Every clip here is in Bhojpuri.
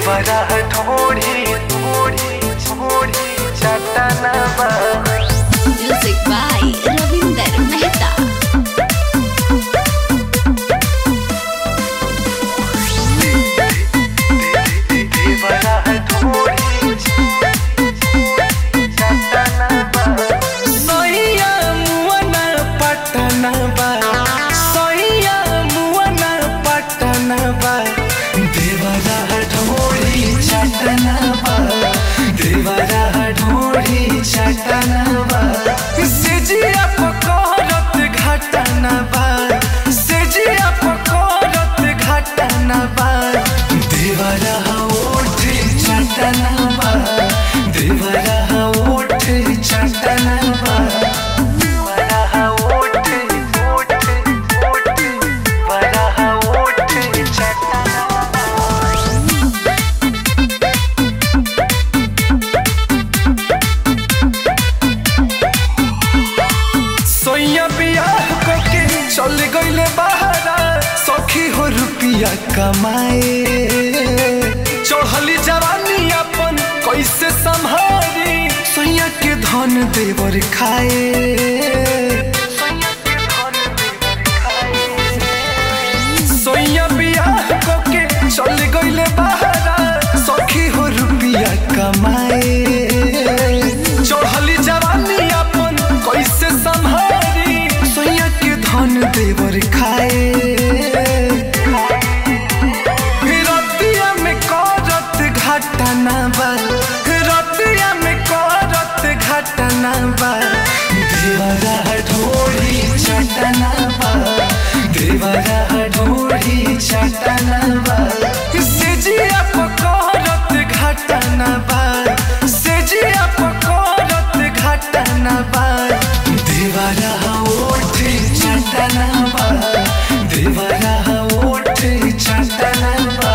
देवरा ढोढ़ी ढोढ़ी ढोढ़ी चटना बा। Music by Ravinder Mehta. देवरा ढोढ़ी चटना बा। सोइया मुअना पटना बा। सोइया मुअना पटना बा। देवरा ढोढ़ी चटना बा। देवरा ढोढ़ी चटना बा। सेजिया पकड़त घटना बा। सेजिया पकड़त घटना बा। देवरा ओठ चटना बा। देवरा ओठ चटना बा। देवरा ओठ ओठ ओठ देवरा ओठ चटना बा। सोइया बियाह के चल गईले बहारा। सखी हो रुपिया कमाए। चढ़ली जवानी अपन कैसे संभारी। सोइया के धन देवर खाए। सोइया बियाह के चल गईले बहारा। सखी हो रुपिया कमाए। चढ़ली जवानी अपन कैसे संभारी। सोइया के धन देवर खाए। रतिया में करत घटना बा। रतिया में करत घटना बा। देवरा ढोढ़ी चटना बा। देवरा ढोढ़ी चटना बा। सेजिया पकड़त घटना बा। सेजिया पकड़त घटना बा। देवरा ओठ चटना बा। देवरा ओठ चटना बा।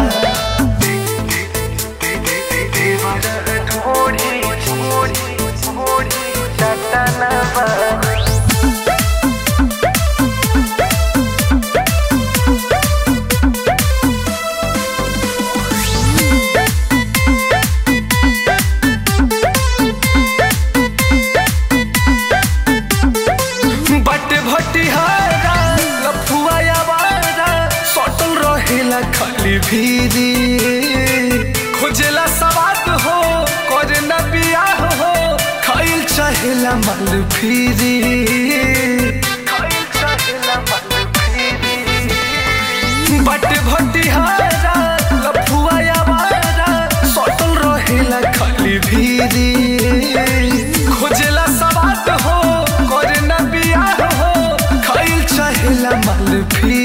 देवरा ढोढ़ी ढोढ़ी ढोढ़ी चटना बा। बटे भटिहारा लफुआ आवारा। सटल रहेला खाली भीरी। खोजेला सवाद हो करे न बियाह हो। खाइल चाहेला माल फिरी। खाइल चाहेला माल फिरी। बटे भटिहारा लफुआ आवारा। सटल रहेला खाली भीरी। खोजेला सवाद हो करे न बियाह हो। खाइल चाहेला माल फिरी।